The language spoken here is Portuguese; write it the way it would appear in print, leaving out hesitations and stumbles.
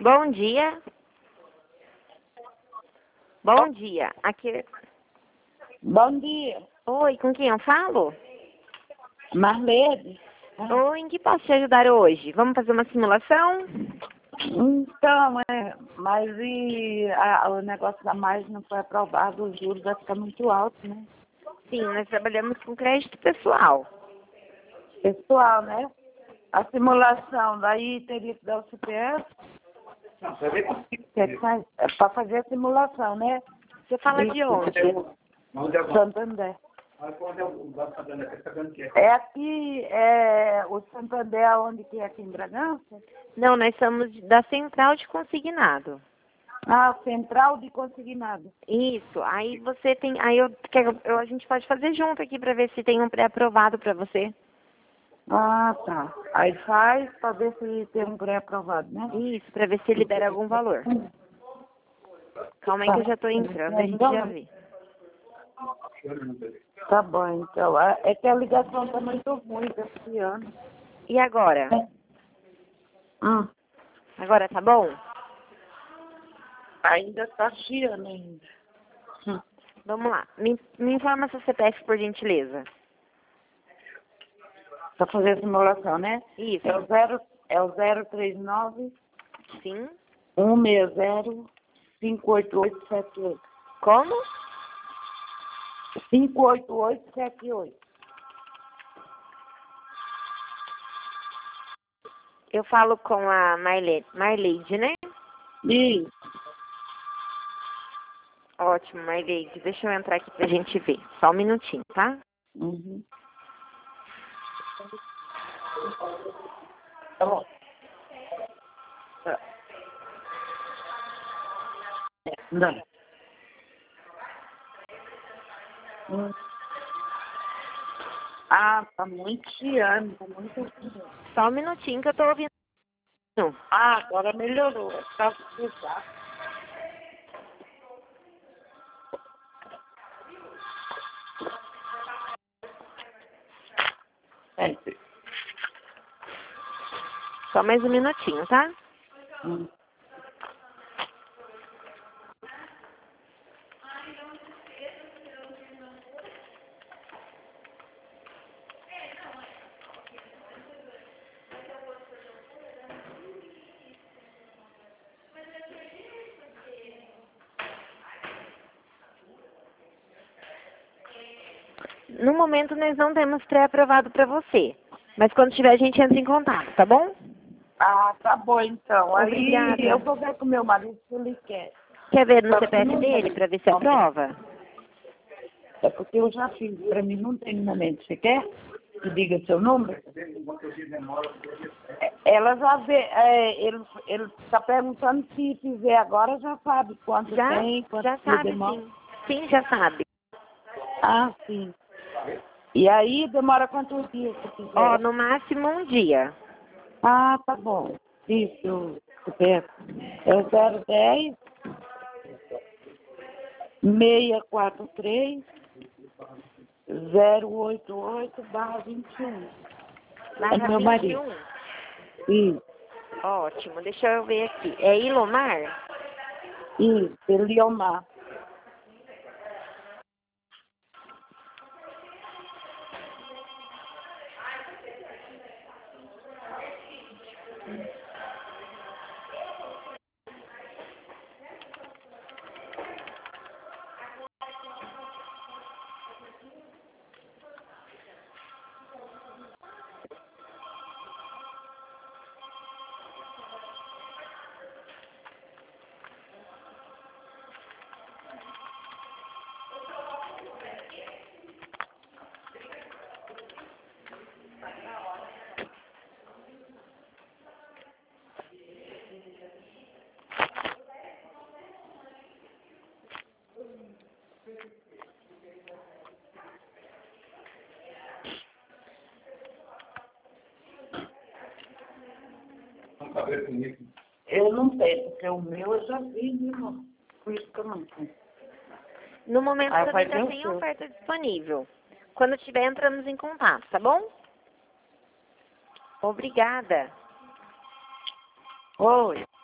Bom dia. Bom dia. Aqui. Bom dia, Oi, com quem eu falo? Marlene. Oi, em que posso te ajudar hoje? Vamos fazer uma simulação? Então, mas o negócio da margem não foi aprovado, os juros vai ficar muito alto, né? Sim, nós trabalhamos com crédito pessoal. Pessoal, né? A simulação, daí teria que dar o CPF. Que faz? É para fazer a simulação, né? Você fala de onde? Santander. É aqui, o Santander, onde que é aqui em Bragança? Não, nós somos da Central de Consignado. Ah, Central de Consignado. Isso, aí você tem, aí a gente pode fazer junto aqui para ver se tem um pré-aprovado para você. Ah, tá. Aí faz para ver se tem um pré-aprovado, né? Isso, para ver se libera algum valor. Calma aí que eu já tô entrando, a gente já vê. Tá bom, então. É que a ligação tá muito ruim esse ano. E agora? Hum, Agora tá bom? ainda tá chiando ainda. Vamos lá. Me informa seu CPF, por gentileza. Pra fazer a simulação, né? Isso. É o 039 Sim. 160 58878. Como? 58878. Eu falo com a Marleide, né? Isso. Ótimo, Marleide. Deixa eu entrar aqui pra gente ver. Só um minutinho, tá? Uhum. Tá bom. Tá. Não. Ah, tá muito chiando, tá muito. Só um minutinho que eu tô ouvindo. Ah, agora melhorou. Tá pesado. Só mais um minutinho, tá? Hum. No momento, nós não temos pré-aprovado pra você. Mas quando tiver, a gente entra em contato, tá bom? Ah, tá bom então. Obrigada. Aí eu vou ver com meu marido se ele quer. Quer ver no CPF dele pra ver se aprova? É porque eu já fiz, pra mim não tem no momento. Você quer que diga seu número? Ela já vê, ele tá perguntando se fizer agora, já sabe quanto Já? tem, quanto Já que sabe, demora. sim. Sim, já sabe. Ah, sim. E aí demora quantos dias se quiser? Ó, no máximo um dia. Ah, tá bom. Isso, CPF. É o 010 643 088/21. É Barra meu marido. 21. Isso, Ótimo, deixa eu ver aqui. É Ilomar? isso, Eliomar. Eu não tenho, porque o meu eu já fiz, irmão. Por isso que eu não tenho. No momento, Ah, também faz tá bem o sem seu. oferta disponível. Quando tiver, entramos em contato, tá bom? Obrigada. Oi.